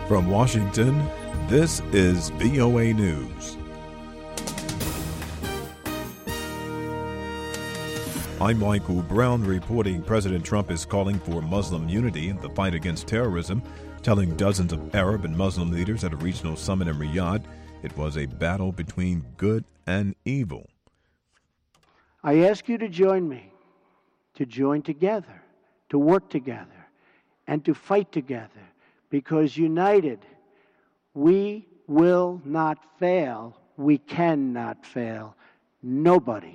From Washington, this is VOA News. I'm Michael Brown reporting President Trump is calling for Muslim unity in the fight against terrorism, telling dozens of Arab and Muslim leaders at a regional summit in Riyadh it was a battle between good and evil. I ask you to join me, to join together, to work together, and to fight together, because united, we will not fail. We cannot fail. Nobody,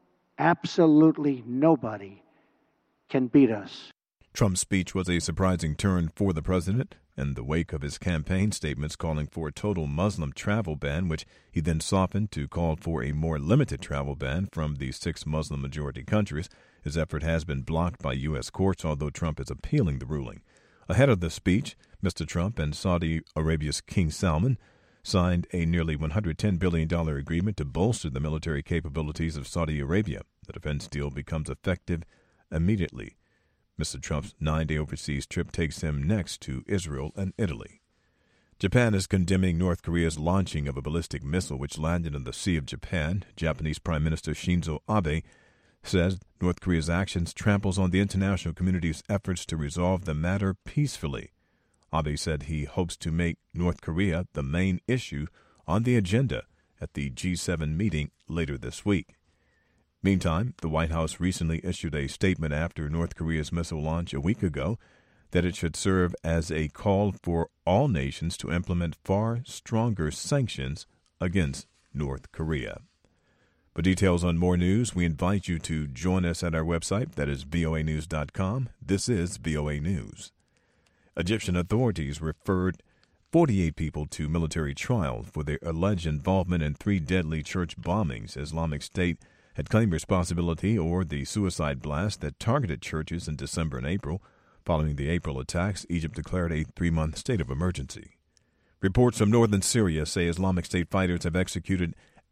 absolutely nobody, can beat us. Trump's speech was a surprising turn for the president in the wake of his campaign statements calling for a total Muslim travel ban, which he then softened to call for a more limited travel ban from the 6 Muslim-majority countries. His effort has been blocked by U.S. courts, although Trump is appealing the ruling. Ahead of the speech, Mr. Trump and Saudi Arabia's King Salman signed a nearly $110 billion agreement to bolster the military capabilities of Saudi Arabia. The defense deal becomes effective immediately. Mr. Trump's 9-day overseas trip takes him next to Israel and Italy. Japan is condemning North Korea's launching of a ballistic missile which landed in the Sea of Japan. Japanese Prime Minister Shinzo Abe says North Korea's actions tramples on the international community's efforts to resolve the matter peacefully. Abe said he hopes to make North Korea the main issue on the agenda at the G7 meeting later this week. Meantime, the White House recently issued a statement after North Korea's missile launch a week ago that it should serve as a call for all nations to implement far stronger sanctions against North Korea. For details on more news, we invite you to join us at our website, that is voanews.com. This is VOA News. Egyptian authorities referred 48 people to military trial for their alleged involvement in 3 deadly church bombings. Islamic State had claimed responsibility over the suicide blast that targeted churches in December and April. Following the April attacks, Egypt declared a 3-month state of emergency. Reports from northern Syria say Islamic State fighters have executed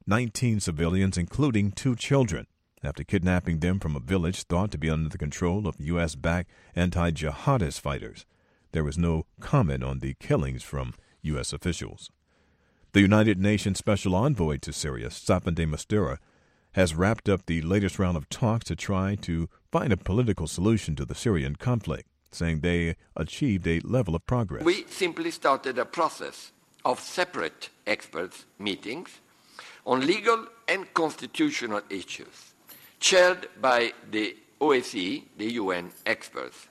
19 civilians, including 2 children, after kidnapping them from a village thought to be under the control of U.S.-backed anti-jihadist fighters. There was no comment on the killings from U.S. officials. The United Nations Special Envoy to Syria, Staffan de Mistura, has wrapped up the latest round of talks to try to find a political solution to the Syrian conflict, saying they achieved a level of progress. We simply started a process of separate experts meetings on legal and constitutional issues, chaired by the OSCE, the UN experts.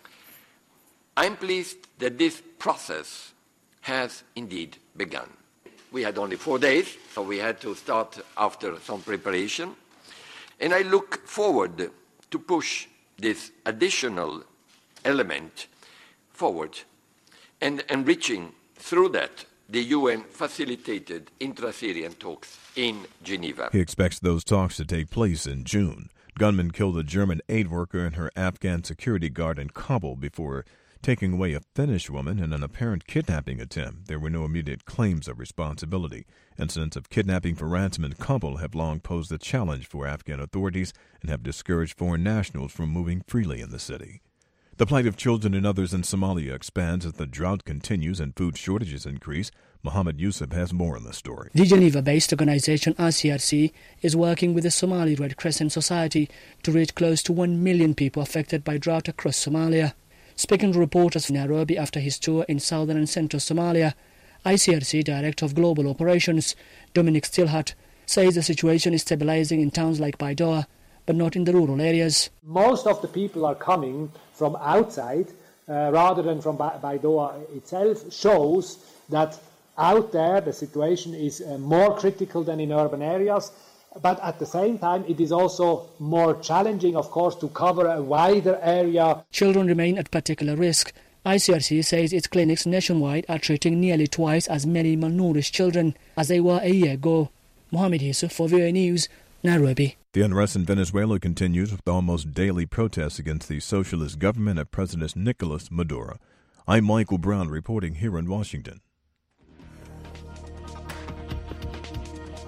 I'm pleased that this process has indeed begun. We had only 4 days, so we had to start after some preparation. And I look forward to push this additional element forward and enriching through that the UN-facilitated intra-Syrian talks in Geneva. He expects those talks to take place in June. Gunmen killed a German aid worker and her Afghan security guard in Kabul before taking away a Finnish woman in an apparent kidnapping attempt. There were no immediate claims of responsibility. Incidents of kidnapping for ransom in Kabul have long posed a challenge for Afghan authorities and have discouraged foreign nationals from moving freely in the city. The plight of children and others in Somalia expands as the drought continues and food shortages increase. Mohammed Yusuf has more on the story. The Geneva-based organization ICRC is working with the Somali Red Crescent Society to reach close to 1 million people affected by drought across Somalia. Speaking to reporters in Nairobi after his tour in southern and central Somalia, ICRC Director of Global Operations, Dominic Stillhart, says the situation is stabilizing in towns like Baidoa, but not in the rural areas. Most of the people are coming from outside rather than from Baidoa itself, shows that out there the situation is more critical than in urban areas. But at the same time, it is also more challenging, of course, to cover a wider area. Children remain at particular risk. ICRC says its clinics nationwide are treating nearly twice as many malnourished children as they were a year ago. Mohammed Yusuf for VOA News, Nairobi. The unrest in Venezuela continues with almost daily protests against the socialist government of President Nicolas Maduro. I'm Michael Brown reporting here in Washington.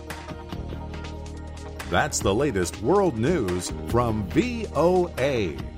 That's the latest world news from VOA.